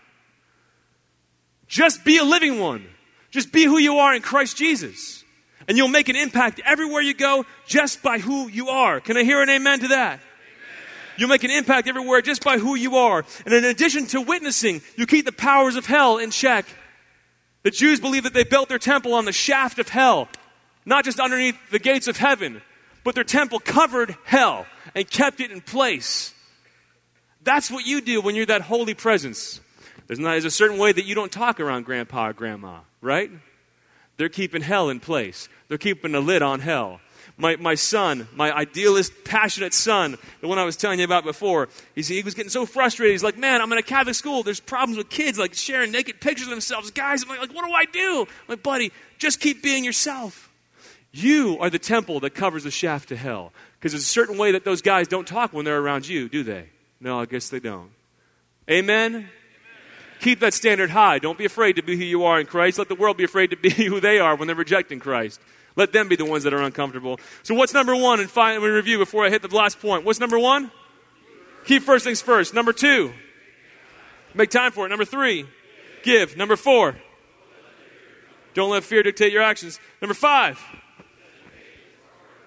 Just be a living one. Just be who you are in Christ Jesus. And you'll make an impact everywhere you go just by who you are. Can I hear an amen to that? You'll make an impact everywhere just by who you are. And in addition to witnessing, you keep the powers of hell in check. The Jews believe that they built their temple on the shaft of hell, not just underneath the gates of heaven, but their temple covered hell and kept it in place. That's what you do when you're that holy presence. There's, not, there's a certain way that you don't talk around grandpa or grandma, right? They're keeping hell in place. They're keeping a lid on hell. My my son, my idealist, passionate son, the one I was telling you about before, he's, he was getting so frustrated. He's like, man, I'm in a Catholic school. There's problems with kids like sharing naked pictures of themselves. Guys, I'm like, like what do I do? I'm like, buddy, just keep being yourself. You are the temple that covers the shaft to hell. Because there's a certain way that those guys don't talk when they're around you, do they? No, I guess they don't. Amen? Amen? Keep that standard high. Don't be afraid to be who you are in Christ. Let the world be afraid to be who they are when they're rejecting Christ. Let them be the ones that are uncomfortable. So what's number one? And finally, review before I hit the last point. What's number one? Keep first things first. Number two, make time for it. Number three, give. Number four, don't let fear dictate your actions. Number five,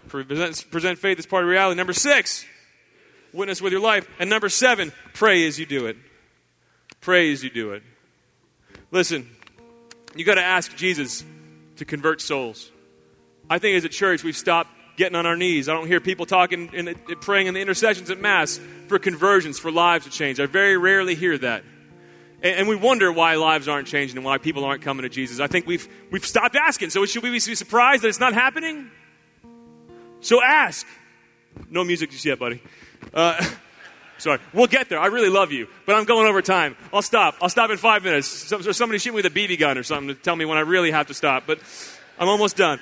Present, present faith as part of reality. Number six, witness with your life. And number seven, pray as you do it. Pray as you do it. Listen, you got to ask Jesus to convert souls. I think as a church, we've stopped getting on our knees. I don't hear people talking and praying in the intercessions at Mass for conversions, for lives to change. I very rarely hear that. And, and we wonder why lives aren't changing and why people aren't coming to Jesus. I think we've we've stopped asking. So should we be surprised that it's not happening? So ask. No music just yet, buddy. Uh, sorry. We'll get there. I really love you. But I'm going over time. I'll stop. I'll stop in five minutes. So, so somebody shoot me with a B B gun or something to tell me when I really have to stop. But I'm almost done.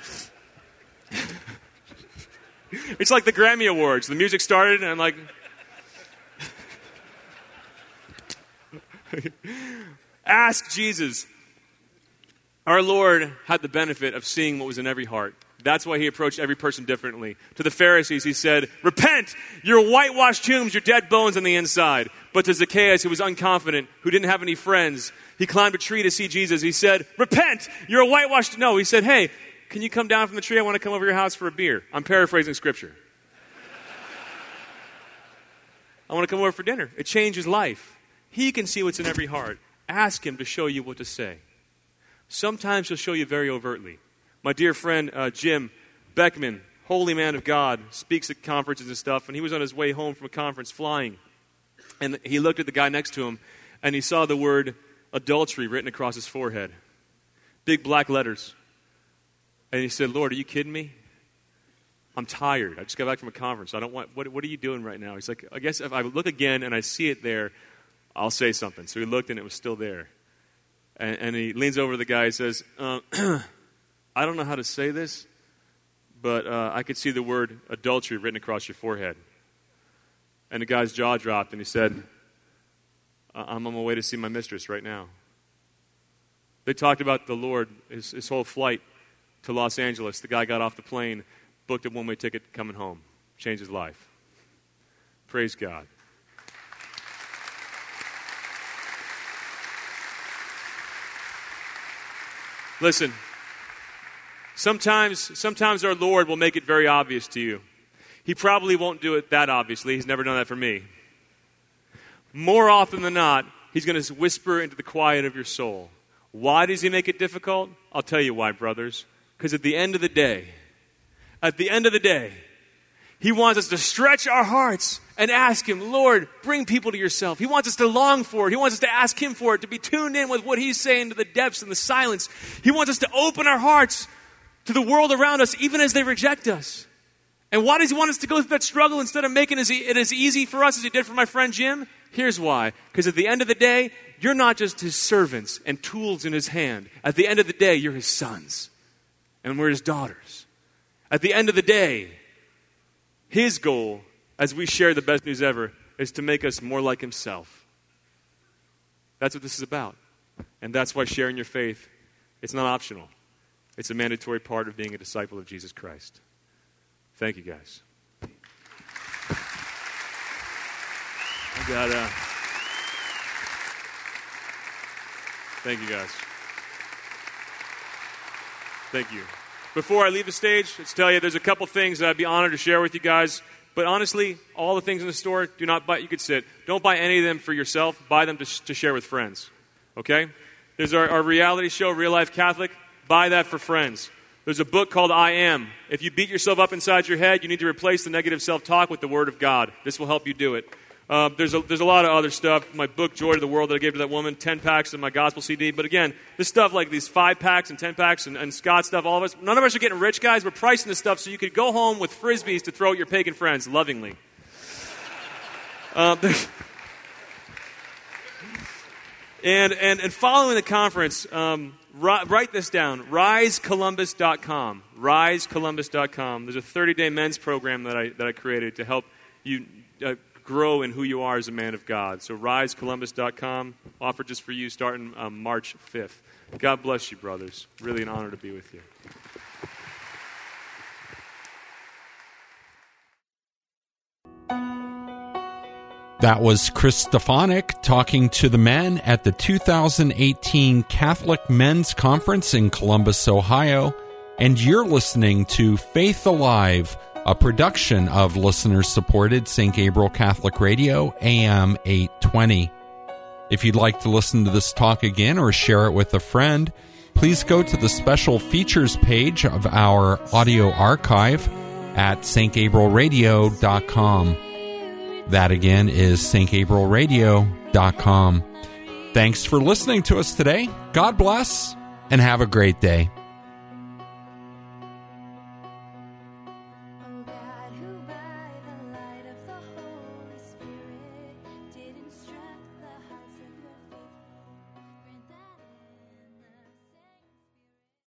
It's like the Grammy Awards. The music started and I'm like... Ask Jesus. Our Lord had the benefit of seeing what was in every heart. That's why he approached every person differently. To the Pharisees, he said, repent, you're whitewashed tombs, you're dead bones on the inside. But to Zacchaeus, who was unconfident, who didn't have any friends, he climbed a tree to see Jesus. He said, repent, you're a whitewashed... No, he said, hey, can you come down from the tree? I want to come over your house for a beer. I'm paraphrasing scripture. I want to come over for dinner. It changed his life. He can see what's in every heart. Ask him to show you what to say. Sometimes he'll show you very overtly. My dear friend uh, Jim Beckman, holy man of God, speaks at conferences and stuff, and he was on his way home from a conference flying. And he looked at the guy next to him, and he saw the word adultery written across his forehead. Big black letters. And he said, Lord, are you kidding me? I'm tired. I just got back from a conference. I don't want, what, what are you doing right now? He's like, I guess if I look again and I see it there, I'll say something. So he looked and it was still there. And, and he leans over to the guy and says, uh, I don't know how to say this, but uh, I could see the word adultery written across your forehead. And the guy's jaw dropped and he said, I'm on my way to see my mistress right now. They talked about the Lord, his, his whole flight to Los Angeles. The guy got off the plane, booked a one-way ticket coming home. Changed his life. Praise God. Listen, sometimes, sometimes our Lord will make it very obvious to you. He probably won't do it that obviously. He's never done that for me. More often than not, he's going to whisper into the quiet of your soul. Why does he make it difficult? I'll tell you why, brothers. Because at the end of the day, at the end of the day, he wants us to stretch our hearts and ask him, Lord, bring people to yourself. He wants us to long for it. He wants us to ask him for it, to be tuned in with what he's saying to the depths and the silence. He wants us to open our hearts to the world around us, even as they reject us. And why does he want us to go through that struggle instead of making it as easy for us as he did for my friend Jim? Here's why. Because at the end of the day, you're not just his servants and tools in his hand. At the end of the day, you're his sons. And we're his daughters. At the end of the day, his goal, as we share the best news ever, is to make us more like himself. That's what this is about. And that's why sharing your faith, it's not optional. It's a mandatory part of being a disciple of Jesus Christ. Thank you, guys. I got, uh, thank you, guys. Thank you. Before I leave the stage, let's tell you there's a couple things that I'd be honored to share with you guys. But honestly, all the things in the store, do not buy. You could sit. Don't buy any of them for yourself. Buy them to, sh- to share with friends. Okay? There's our, our reality show, Real Life Catholic. Buy that for friends. There's a book called I Am. If you beat yourself up inside your head, you need to replace the negative self-talk with the Word of God. This will help you do it. Uh, there's, a, there's a lot of other stuff. My book, Joy to the World, that I gave to that woman, ten packs of my gospel C D. But again, this stuff like these five packs and ten packs and, and Scott stuff, all of us, none of us are getting rich, guys. We're pricing this stuff so you could go home with Frisbees to throw at your pagan friends lovingly. Uh, and, and, and following the conference, um, ri- write this down, rise columbus dot com. rise columbus dot com. There's a thirty-day men's program that I, that I created to help you uh, grow in who you are as a man of God. So rise columbus dot com, offered just for you starting um, March fifth. God bless you, brothers. Really an honor to be with you. That was Chris Stefanik talking to the men at the two thousand eighteen Catholic Men's Conference in Columbus, Ohio. And you're listening to Faith Alive a production of listener-supported Saint Gabriel Catholic Radio, A M eight twenty. If you'd like to listen to this talk again or share it with a friend, please go to the special features page of our audio archive at s t gabriel radio dot com. That again is s t gabriel radio dot com. Thanks for listening to us today. God bless, and have a great day.